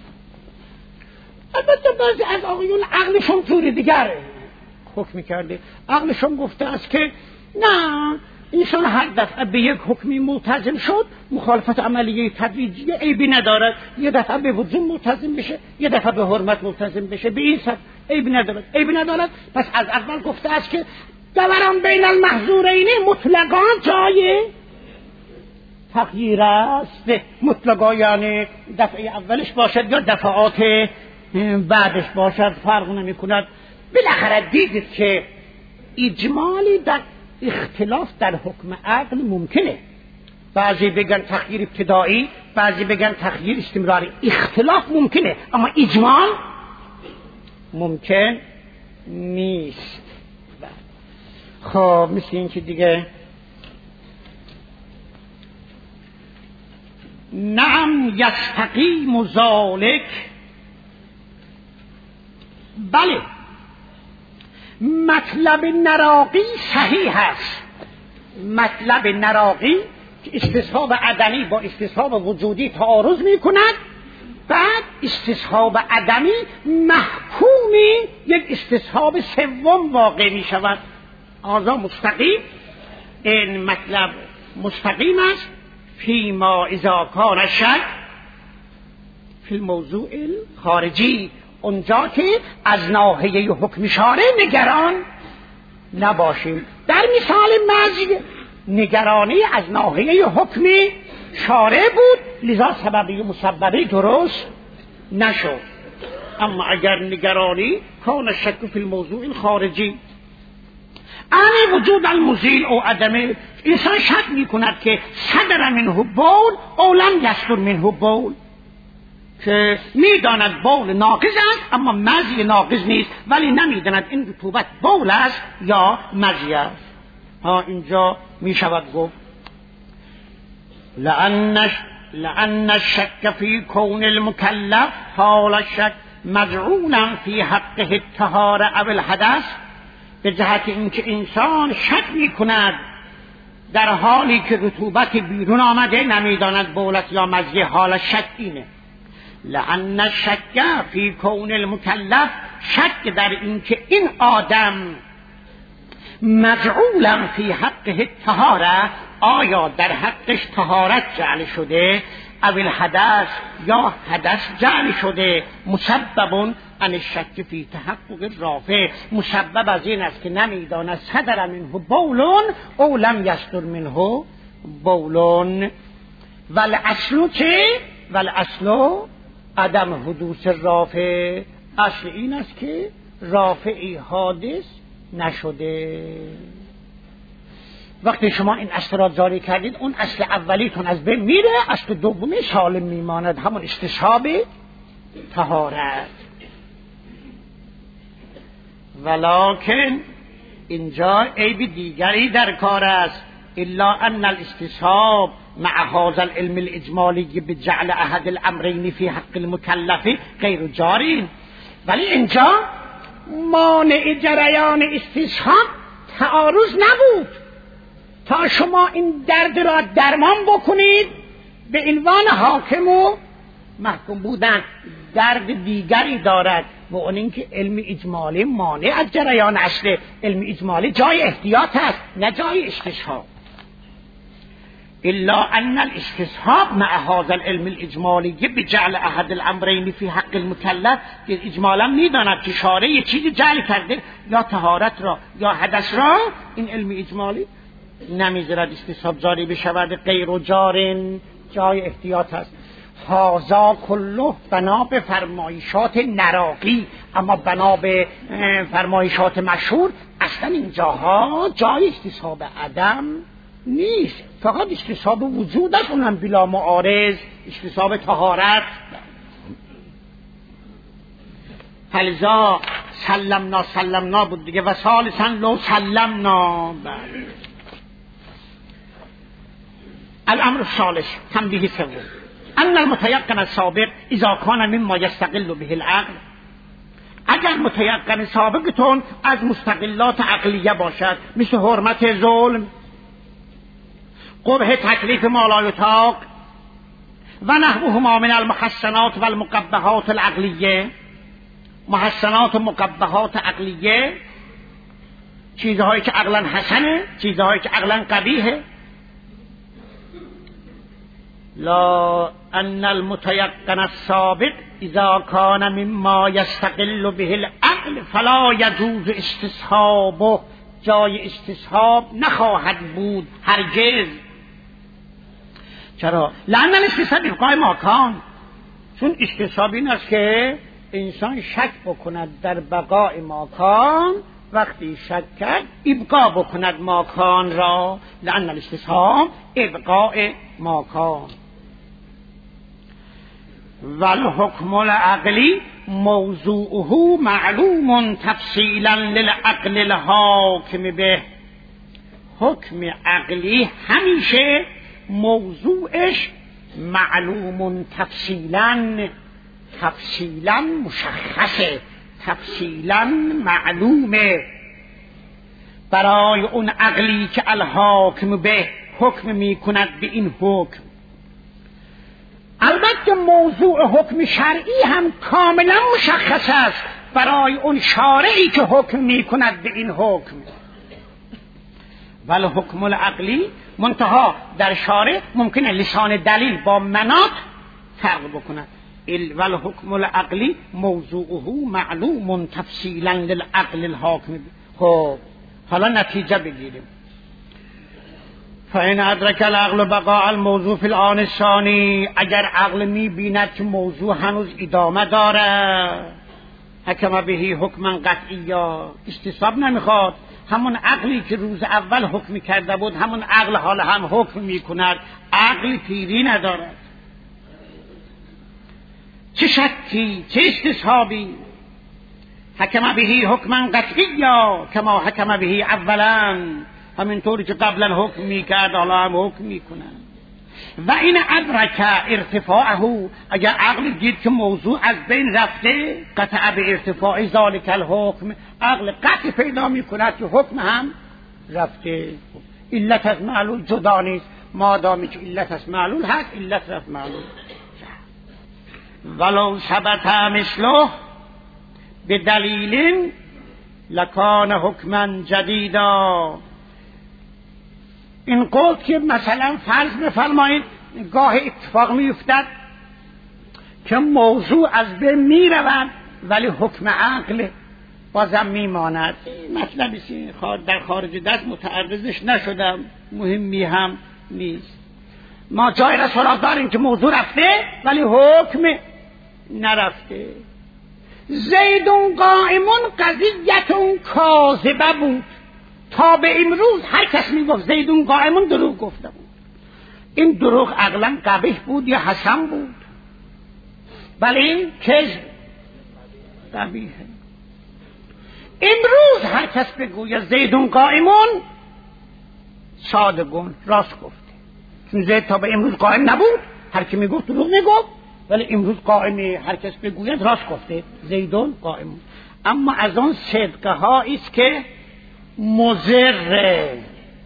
A: البته بعضی از آقایون عقلشون طور دیگر حکم کرده. عقلشون گفته است که نه، اینشان هر دفعه به یک حکمی ملتزم شد، مخالفت عملیه تدریجی عیبی ندارد. یه دفعه به وجود ملتزم بشه، یه دفعه به حرمت ملتزم بشه، به این سبب عیبی ندارد. عیبی ندارد. پس از اول گفته است که دوران بین المحظورین مطلقا جای تغییر است. مطلقا یعنی دفعه اولش باشد یا دفعات بعدش باشد، فرق نمی کند. بالاخره دیدید که اجمالی در اختلاف در حکم عقل ممکنه. بعضی بگن تغییر ابتدایی، بعضی بگن تغییر استمراری. اختلاف ممکنه اما اجمال ممکن نیست. خب مثل این که دیگه نعم یستقیم ذالک، بله مطلب نراقی صحیح است. مطلب نراقی که استصحاب عدمی با استصحاب وجودی تعارض می کند، بعد استصحاب عدمی محکومی یک استصحاب سوم واقع می شود. آزا مستقیم، این مطلب مستقیم است فیما اذا کان شک فی الموضوع الخارجی، اونجا که از ناحیه حکم شارع نگران نباشیم. در مثال مزی نگرانی از ناحیه حکم شارع بود، لذا سببی مسببی درست نشد. اما اگر نگرانی کان شک فی الموضوع الخارجی آن وجود المزیل او عدمه، انسان شک می کند که صدر منه بول او لم یصدر منه بول، که میداند بول ناقض است اما مزی ناقض نیست، ولی نمیداند این رطوبت بول است یا مزی است. ها اینجا می شود گفت لأن لأن الشك في كون المكلف حال الشك مجعولا في حقه الطهارة او الحدث، به جهت اینکه انسان شک می کند در حالی که رطوبت بیرون آمده، نمیداند بولت یا مزی، حال شک اینه. لأن الشک فی کون المکلف، شک در اینکه این آدم مجعولا فی حقه الطهارة، آیا در حقش طهارت جعل شده، او الحدث یا حدث جعل شده، مسبب عن الشک فی تحقق رافع، مسبب از این است که نمیداند صدر منه بولون او لم یصدر منه بولون. والاصل چه؟ والاصل عدم حدوث رافع، اصل این است که رافعی حادث نشده. وقتی شما این اصل را جاری کردید، اون اصل اولیتون از بین میره، اصل دومی سالم میماند، همون استصحاب طهارت. ولکن اینجا عیب دیگری در کار است، الا ان الاستصحاب مع هذا العلم الاجمالی بجعل احد الامرین فی حق المکلف غیر جاری، ولی اینجا مانع جریان استصحاب تعارض نبود. تا شما این درد را درمان بکنید به عنوان حاکم و محکوم بودن، درد دیگری دارد و اون این که علم اجمالی مانع از جریان اصل. علم اجمالی جای احتیاط است نه جای استصحاب. الا ان الاستصحاب مع هذا العلم الاجمالی بجعل احد الامرین فی حق المکلف، که اجمالا میداند که شارع یه چیزی جعل کرده، یا طهارت را یا حدث را، این علم اجمالی نمیذارد استصحاب جاری بشود. غیر و جارن جای احتیاط است. هازا کله بنا به فرمایشات نراقی، اما بنا به فرمایشات مشهور اصلا اینجاها جای استصحاب عدم نیست، فقط استصحاب وجود است، اونم بلا معارض، استصحاب طهارت. فلذا سلمنا سلمنا بود دیگه، و ثالثا لو سلمنا. الامر الثالث تنبیه سوم، ان المتيقن السابق اذا كان مما يستقل به العقل اگر متیقن سابقتون از مستقلات عقلیه باشد، مثل حرمت ظلم، قبح تکلیف مالایطاق و نحوهما من المحسنات و المقبحات العقلیه. محسنات و مقبحات عقلیه چیزهایی که عقلا حسنه، چیزهایی که عقلا قبیحه. لا ان المتيقن السابق اذا كان مما يستقل به العقل فلا يجوز استصحابه. جای استصحاب نخواهد بود هرگز. چرا؟ لأن الاستصحاب ابقاء ما کان. چون استصحاب این است که انسان شک بکند در بقاء ما کان، وقتی شک کرد ابقا بکند ما کان را. لأن الاستصحاب ابقاء ما کان. والحکم العقلی موضوعه معلوم تفصیلا للعقل الحاکم به. حکم عقلی همیشه موضوعش معلوم تفصیلا، تفصیلا مشخصه، تفصیلا معلومه برای اون عقلی که الحاکم به حکم می کند به این حکم. البته موضوع حکم شرعی هم کاملا مشخص است برای اون شارعی که حکم می کند به این حکم. ولی حکم العقلی منتها در شارع ممکنه لسان دلیل با مناط فرق بکند. ولی حکم العقلی موضوعه معلوم تفصیلا للعقل الحاکم. خب حالا نتیجه بگیریم. فإن أدرك العقل بقاء الموضوع في الآن الثاني. اگر عقل می بیند که موضوع هنوز ادامه داره، حکم بهی حکما قطعیا، استصحاب نمیخواد. همون عقلی که روز اول حکم کرده بود همون عقل حال هم حکم میکند. عقل پیری ندارد. چه شکی، چه استصحابی. حکم بهی حکما قطعیا کما حکم بهی اولا. همینطوری که قبلا حکم میکرد حالا هم حکم میکنن. و این ادرک ارتفاعه. اگر عقل دید که موضوع از بین رفته، قطع به ارتفاع ذالک الحکم، عقل قطع پیدا میکند که حکم هم رفته. علت از معلول جدا نیست. مادامی که علت از معلول هست، علت از معلول. ولو ثبت مثله به دلیل لکان حکما جدیدا. این قول که مثلا فرض بفرمایید گاه اتفاق میفتد که موضوع از بین میرود ولی حکم عقل بازم میماند. مطلبی در خارج دست متعرضش نشدم، مهمی هم نیست. ما جای را سراغ داریم که موضوع رفته ولی حکم نرفته. زیدون قائمون قضیتون کاذبه بود. تا به امروز هر کس میگفت زیدون قائمون دروغ گفته بود. این دروغ عقلا قبیح بود یا حسن بود؟ بله این کذب قبیحه. امروز هر کس بگوید زیدون قائمون صادقون، راست گفته. چون زید تا به امروز قائم نبود، هر کی میگفت دروغ میگفت، ولی امروز قائمه. هر کس بگوید راست گفته زیدون قائمون. اما از آن صدقه هایی است که مضره.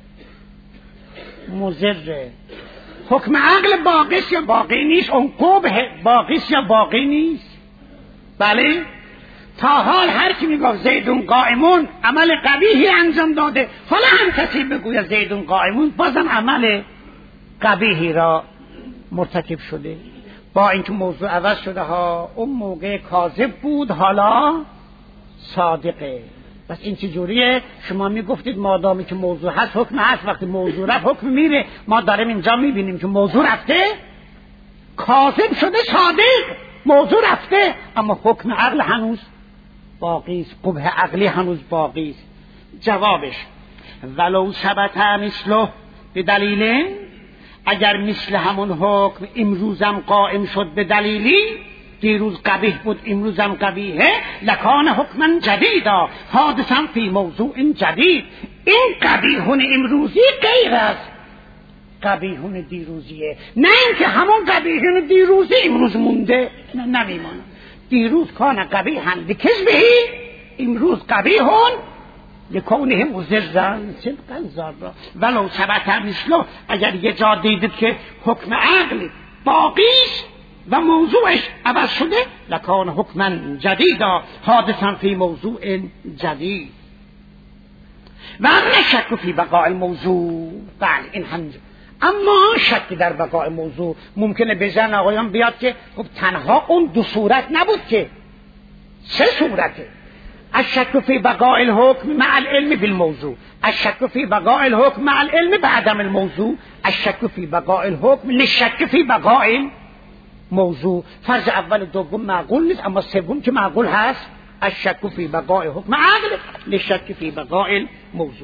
A: مضره. حکم عقل باقیست یا باقی نیست؟ اون قبح باقیست یا باقی نیست؟ بله. تا حال هر کی میگفت زیدون قائمون عمل قبیحی انجام داده، حالا هم کسی بگوید زیدون قائمون بازم عمل قبیحی را مرتکب شده. با اینکه موضوع عوض شده ها. اون موقع کاذب بود، حالا صادقه. بس این چجوریه؟ شما میگفتید مادامی که موضوع هست حکم هست، وقتی موضوع رفت حکم میره. ما داریم اینجا میبینیم که موضوع رفته، کاذب شده صادق. موضوع رفته اما حکم عقل هنوز باقی است، قبح عقلی هنوز باقی است. جوابش ولو ثبت مثله به دلیل، اگر مثل همون حکم امروزم قائم شد به دلیلی، دیروز قبیح بود امروزم قبیحه، لکان حکما جدیدا حادثا فی موضوع جدید. این قبیحون امروزی غیر از قبیحون دیروزیه. نه اینکه همون قبیحون دیروزی امروز مونده، نه نمیمانه. دیروز کان قبیحا لکذبه، امروز قبیحون لکونه مضرا صدقا ضارا ولو ثبت مثله. اگر یه جا دیدید که حکم عقل باقیست و موضوعش عوض شده، لکان حکما جدیدا حادثا فی موضوع جدید و هم نشک فی بقاء الموضوع. بله این هم، اما شک در بقاء موضوع ممکنه به ذهن آقایان بیاد که خب تنها اون دو صورت نبود که، سه صورته. الشک فی بقاء الحکم مع العلم بالموضوع، الشک فی بقاء الحکم مع العلم بعدم الموضوع، الشک فی بقاء الحکم للشک فی بقاء الموضوع. فرض اول دوم معقول نیست، اما سوم که معقول هست. الشک فی بقاء حکم عقل للشک فی بقاء الموضوع.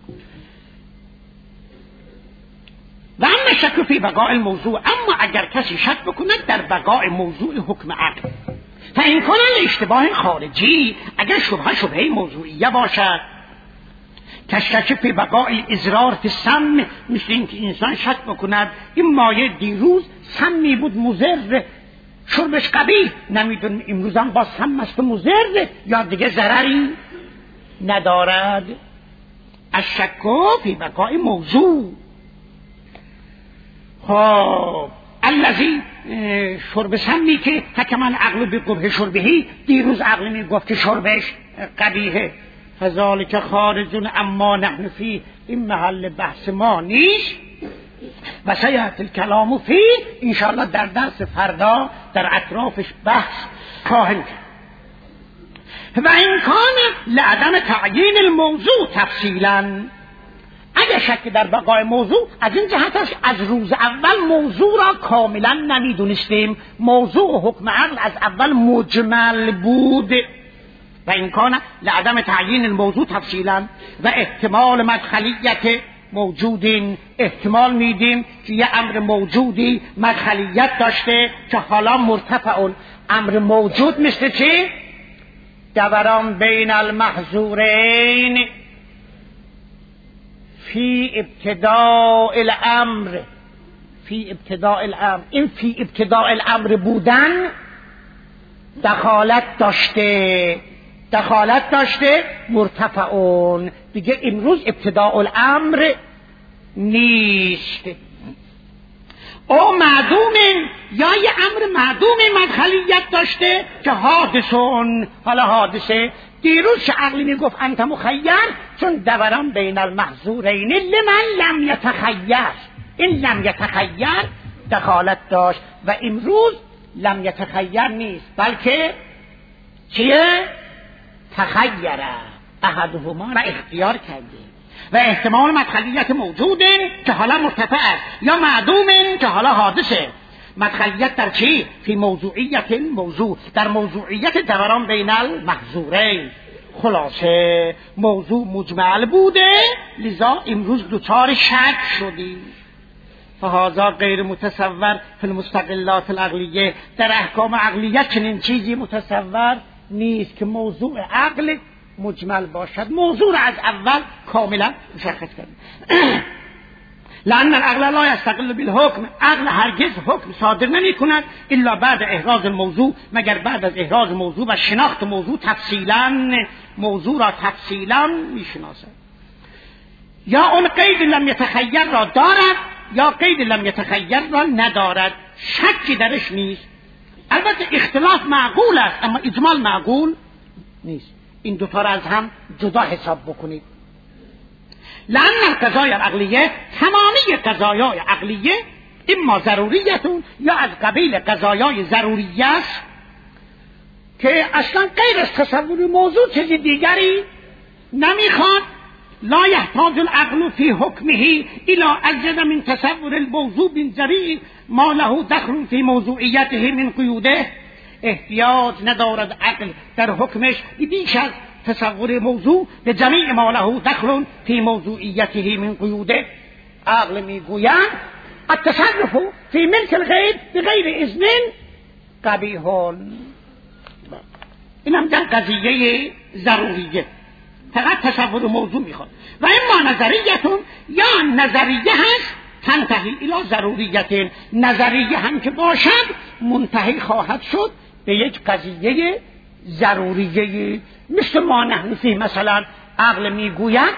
A: و اما شک فی بقاء الموضوع، اما اگر کسی شک بکند در بقاء موضوع حکم عقل، فإن کان اشتباه خارجی، اگر شبهه شبهه موضوعیه باشد، کشک فی بقاء الاضرار فی السم، مثل اینکه انسان شک بکند این مایه دیروز سمی بود مضر، شربش قبیح، نمیدونم امروز هم با سم است مضر یا دیگه ضرری ندارد. الشک فی بقاء موضوع. خب الذی شرب سمی که حکما عقل بقبح شربهی، دیروز عقل میگفت که شربش قبیحه، فذلک خارج اما نحن فی، این محل بحث ما نیست و سیأتی الکلام فی، انشاءالله در درس فردا در اطرافش بحث خواهیم کرد. و این کان لعدم تعیین الموضوع تفصیلا، اگر شک در بقای موضوع از این جهتش از روز اول موضوع را کاملا نمیدونستیم، موضوع و حکم عقل از اول مجمل بود. و این کان لعدم تعیین الموضوع تفصیلا و احتمال مدخلیت موجودین، احتمال میدیم که یه امر موجودی مدخلیت داشته که حالا مرتفع، امر موجود مثل چی؟ دوران بین المحظورین فی ابتداء الامر، فی ابتداء الامر، این فی ابتداء الامر بودن دخالت داشته، دخالت داشته مرتفعون، دیگه امروز ابتداء الامر نیست. او معدوم، یا یه امر معدوم مدخلیت داشته که حادثون، حالا حادثه دیروز که عقلی میگفت انت مخیر، چون دوران بین المحظورین لمن لم یتخیر، این لم یتخیر دخالت داشت و امروز لم یتخیر نیست، بلکه چیه؟ تخیره، احدهما را اختیار کرده. و احتمال مدخلیت موجوده که حالا مرتفع است، یا معدومه که حالا حادثه. مدخلیت در چی؟ فی موضوعیت موضوع، در موضوعیت دوران بین المحظورین. خلاصه موضوع مجمل بوده، لذا امروز دوچار شک شدیم. فهذا غیر متصور فی المستقلات العقلیه، در احکام عقلیت چنین چیزی متصور نیست که موضوع عقل مجمل باشد، موضوع را از اول کاملا مشخص کردیم. لأن العقل لا يستقل بالحکم، عقل هرگز حکم صادر نمی کند الا بعد احراز الموضوع، مگر بعد از احراز موضوع و شناخت موضوع تفصیلا، موضوع را تفصیلا می شناسد. یا اون قید لم یتخیر را دارد یا قید لم یتخیر را ندارد، شکی درش نیست. البته اختلاف معقول است اما اجمال معقول نیست. این دوتا را از هم جدا حساب بکنید. لأن القضايا العقلیه، تمامی قضایای عقلیه اما ضروریتون یا از قبیل قضایای ضروریه است که اصلا غیر از تصور موضوع چیز دیگری نمیخواد. لا يحتاج العقل في حكمه الى ازيد من تصور الموضوع بالجريء ما له دخل في موضوعیته من قیوده، احتیاج ندارد عقل در حکمش بیش از تصور موضوع به جمیع ما له دخل فی موضوعیته من قیوده. عقل میگوید التصرف فی ملک الغیر بغیر اذن قبیح. این هم در قضیه ضروریه، فقط تصور موضوع میخواد. و اما نظریتون، یا نظریه هست تنتهی الی ضروریت، نظریه هم که باشد منتهی خواهد شد به یک قضیه ضروریه. مثل ما نحنفی مثلا عقل میگوید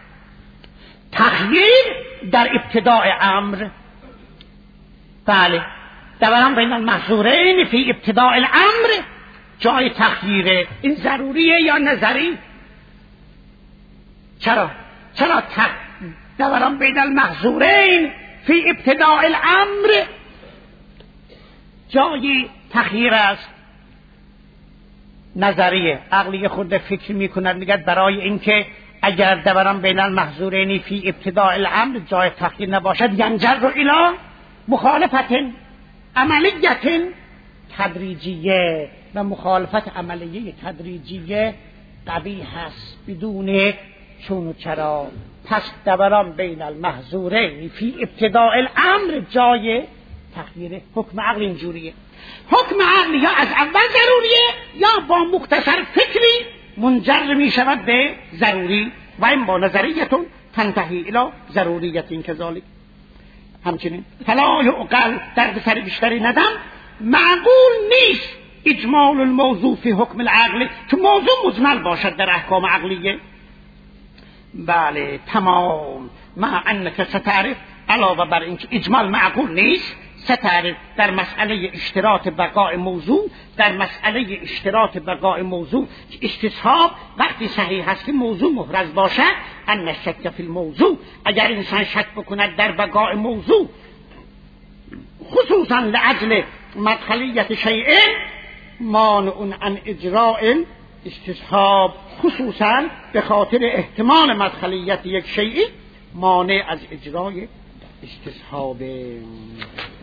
A: تخییر در ابتداء امر، بله دوران بین المحظورین فی ابتداء الامر جای تخییره. این ضروریه یا نظری؟ چرا؟ چرا تخ... دوران بین المحظورین فی ابتداء الامر جای تخییر است؟ نظریه. عقلی خود فکر میکند میگه برای اینکه اگر دوران بین المحظورین فی ابتداء الامر جای تخییر نباشد ینجر الی مخالفت عملیت تدریجیه، و مخالفت عملیه تدریجیه قبیح هست بدون چون و چرا. پس دوران بین المحظورین فی ابتداء الامر جای تخییر. حکم عقل اینجوریه. حکم عقل یا از اول ضروریه یا با مختصر فکری منجر می شود به ضروری، و این با نظریتون تنتهی الی ضروریت کذالک. همچنین فلا یعقل، درد سر بیشتری ندم، معقول نیست اجمال الموضوع فی حکم العقل، که موضوع مجمل باشد در احکام عقلیه. بله تمام. مع انک ستعرف، علاوه بر اینکه اجمال معقول نیست، ستعرف در مسئله اشتراط بقاء موضوع، در مسئله اشتراط بقاء موضوع که استصحاب وقتی صحیح هست که موضوع محرز باشد، ان شک فی الموضوع، اگر انسان شک بکند در بقاء موضوع خصوصا لعجل مدخلیت شیء مانع عن اجراء استصحاب، خصوصا به خاطر احتمال مدخلیت یک شیء مانع از اجرای استصحاب.